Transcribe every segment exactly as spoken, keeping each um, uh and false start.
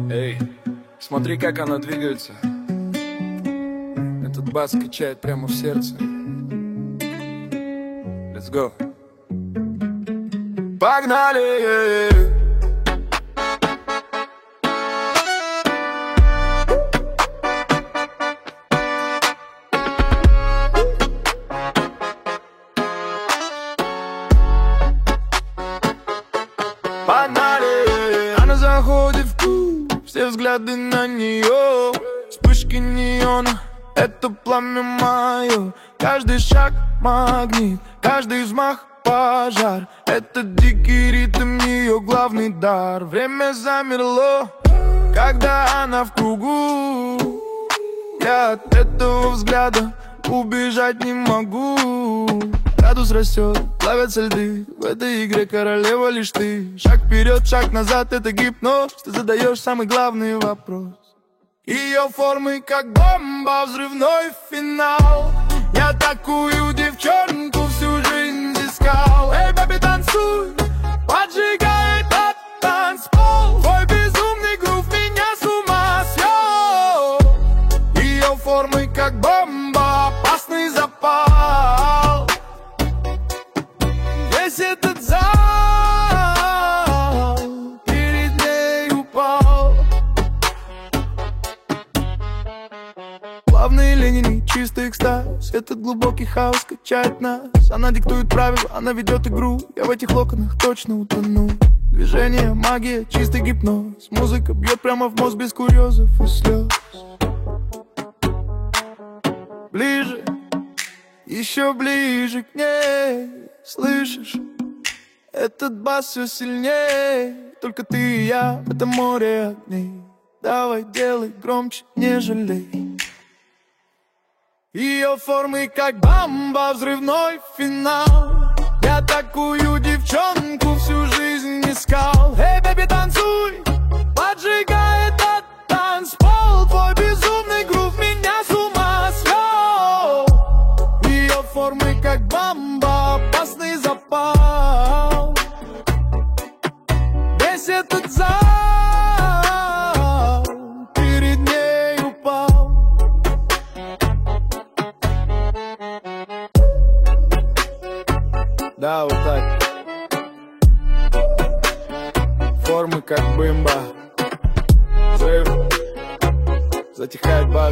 Эй, смотри, как она двигается. Этот бас качает прямо в сердце. Let's go. Погнали! Погнали! Она заходит в клуб, все взгляды на нее. Вспышки неона, это пламя мое. Каждый шаг магнит, каждый взмах пожар. Это дикий ритм, ее главный дар. Время замерло, когда она в кругу. Я от этого взгляда убежать не могу. Градус растет, плавятся льды. В этой игре королева лишь ты. Шаг вперед, шаг назад, это гипноз. Ты задаешь самый главный вопрос. Ее формы как бомба, взрывной финал. Я такую девчонку всю жизнь искал. Эй, бэби, танцуй, поджигай этот танцпол. Твой безумный грув меня с ума свел. Ее формы как бомба, опасный запал. Весь этот зал перед ней упал. Плавные линии, чистый экстаз. Этот глубокий хаос качает нас. Она диктует правила, она ведет игру. Я в этих локонах точно утону. Движение, магия, чистый гипноз. Музыка бьет прямо в мозг без курьезов и слез. Ближе, еще ближе к ней. Слышишь, этот бас все сильнее. Только ты и я, это море огней. Давай делай громче, не жалей. Ее формы как бомба, взрывной финал. Я такую девчонку всю жизнь искал. Эй, бэби, танцуй, поджигай этот танцпол. Твой безумный грув меня с ума свел. Ее формы как бомба, опасный запал. Весь этот зал перед ней упал. Да, вот так. Формы как бымба. Взрыв. Затихает бас.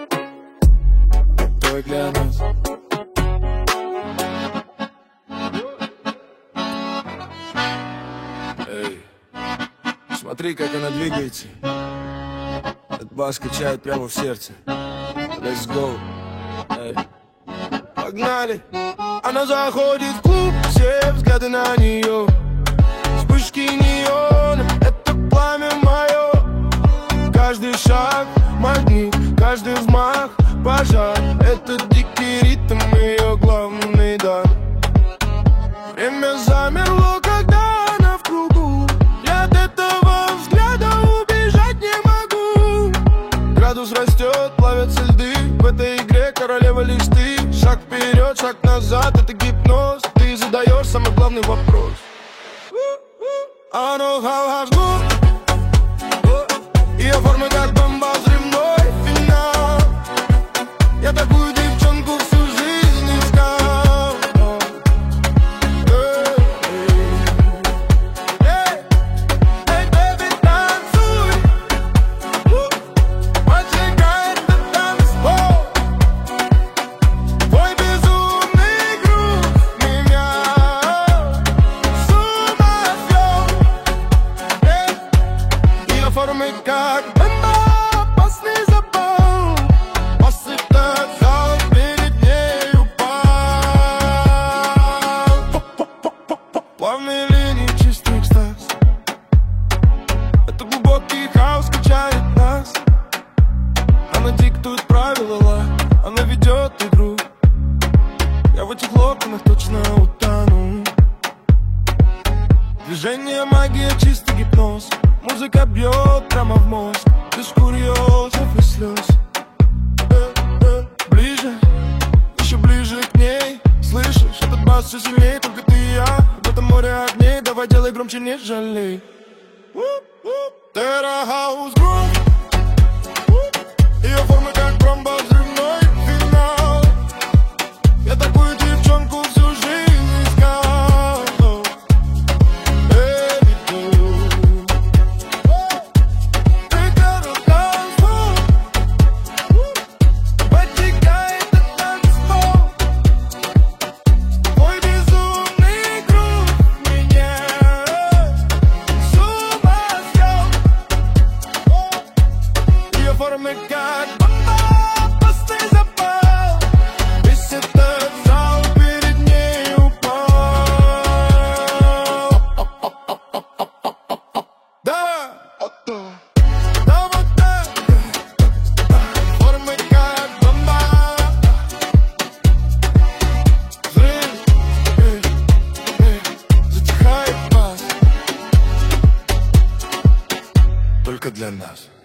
Твой глянец. Эй, смотри, как она двигается. Этот бас качает прямо в сердце. Let's go. Эй. Погнали! Она заходит в клуб, все взгляды на нее. Вспышки неона, это пламя мое. Каждый шаг магнит, каждый взмах пожар. Это дикий ритм, ее главный дар. Время замерло, когда она в кругу. Я от этого взгляда убежать не могу. Градус растет, плавятся льды. В этой игре королева лишь ты. Шаг вперед, шаг назад, это гипноз. Ты задаешь самый главный вопрос. I know how I go. Ее формы как бомба, взрывной финал. Я такую девчонку всю жизнь искал. Эй, эй, бэби, танцуй, поджигай этот танцпол. Твой безумный грув меня с ума свел. Ее формы как бомба, опасный запал. Бас этот зал перед ней упал. Плавные линии, чистый экстаз. Это глубокий хаос качает нас. Она диктует правила, она ведет игру. Я в этих локонах точно утону. Движение, магия, чистый гипноз. Музыка бьет прямо в мозг, без курьезов и слез. Э, э, ближе, еще ближе к ней. Слышишь, этот бас все сильнее. Только ты и я, в этом море огней. Давай делай громче, не жалей. Террагаус Грув. Ее формы как бомба, взрывной финал. Я такую девчонку всю жизнь искал. Baby, blue. Пригород танцпол. Подтекает этот танцпол. Твой безумный грув меня с ума свел. Ее формы как бомба, пустый запал. Весь этот зал перед ней упал. Да, да, вот так. Формы как бомба. Взрыв, эй, эй, затихает бас. Только для нас.